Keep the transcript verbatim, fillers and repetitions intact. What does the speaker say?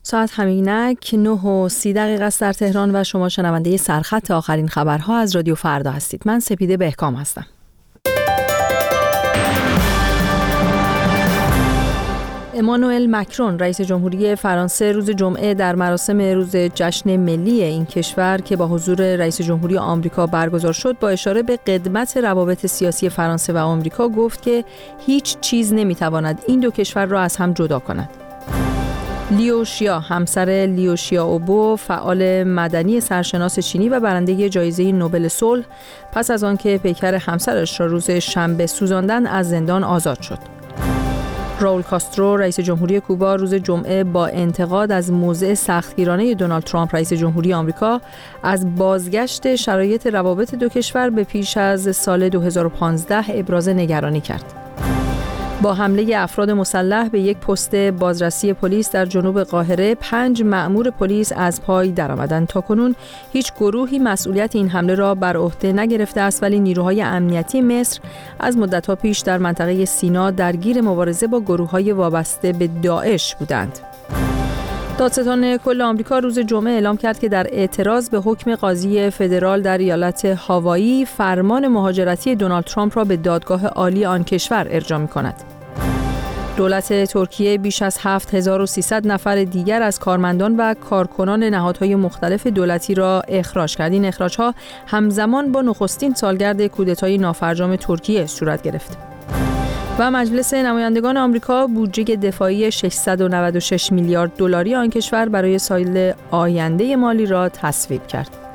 ساعت همینک نه و سی دقیقه است در تهران و شما شنونده سرخط آخرین خبرها از رادیو فردا هستید. من سپیده بهکام هستم. امانوئل مکرون رئیس جمهوری فرانسه روز جمعه در مراسم روز جشن ملی این کشور که با حضور رئیس جمهوری آمریکا برگزار شد با اشاره به قدمت روابط سیاسی فرانسه و آمریکا گفت که هیچ چیز نمیتواند این دو کشور را از هم جدا کند. لیو شیا، همسر لیو شیائوبو، فعال مدنی سرشناس چینی و برنده جایزه نوبل صلح، پس از آنکه پیکر همسرش را روز شنبه سوزاندن از زندان آزاد شد. راول کاسترو رئیس جمهوری کوبا روز جمعه با انتقاد از موضع سختگیرانه دونالد ترامپ رئیس جمهوری آمریکا از بازگشت شرایط روابط دو کشور به پیش از سال دو هزار و پانزده ابراز نگرانی کرد. با حمله افراد مسلح به یک پست بازرسی پلیس در جنوب قاهره، پنج مأمور پلیس از پای درآمدند. تاکنون هیچ گروهی مسئولیت این حمله را بر عهده نگرفته است، ولی نیروهای امنیتی مصر از مدت‌ها پیش در منطقه سینا درگیر مبارزه با گروه‌های وابسته به داعش بودند. دادستان کل آمریکا روز جمعه اعلام کرد که در اعتراض به حکم قاضی فدرال در ایالت هاوایی فرمان مهاجرتی دونالد ترامپ را به دادگاه عالی آن کشور ارجاع می‌کند. دولت ترکیه بیش از هفت هزار و سیصد نفر دیگر از کارمندان و کارکنان نهادهای مختلف دولتی را اخراج کرد. این اخراج‌ها همزمان با نخستین سالگرد کودتای نافرجام ترکیه صورت گرفت. و مجلس نمایندگان آمریکا بودجه دفاعی ششصد و نود و شش میلیارد دلاری آن کشور برای سال آینده مالی را تصویب کرد.